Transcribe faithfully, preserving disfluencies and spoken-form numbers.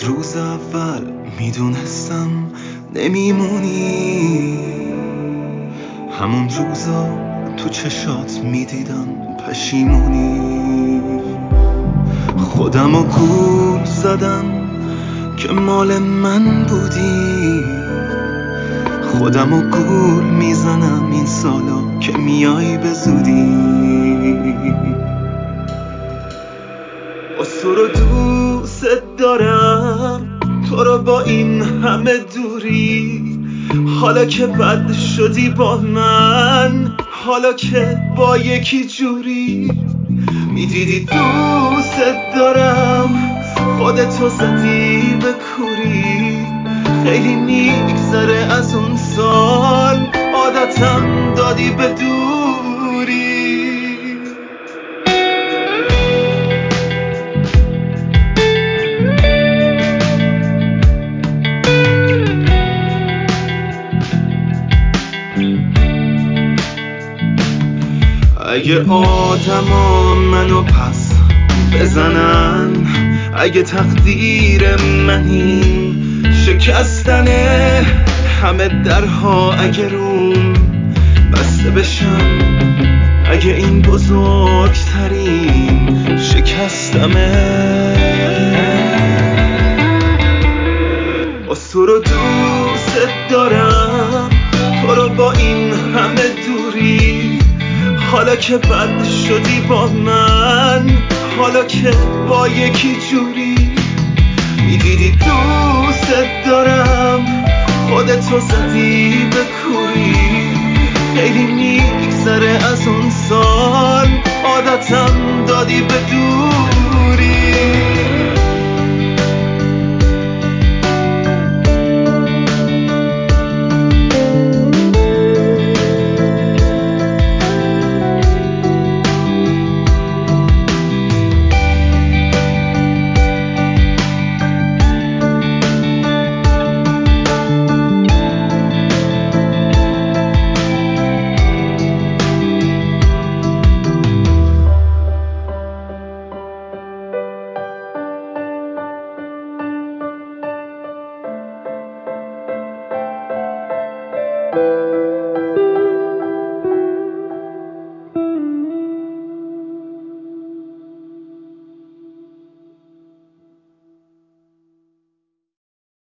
روز اول میدونستم نمیمونی، همون روزا تو چشات میدیدم پشیمونی. خودمو گول زدم که مال من بودی، خودمو گول میزنم این سالا که میای به زودی. تو رو دوست دارم، تو رو با این همه دوری، حالا که بد شدی با من، حالا که با یکی جوری. میدیدی دوست دارم، خودتو زدی به کوری. خیلی میگذره از اون سال، عادتم دادی به دوری. اگه آدما منو پس بزنن، اگه تقدیر منی شکستنه، همه درها اگه روم بسته بشن، اگه این بزرگترین شکستمه. تو رو دوست دارم، تو رو با این همه دوری، حالا که بد شدی با من، حالا که با یکی جوری.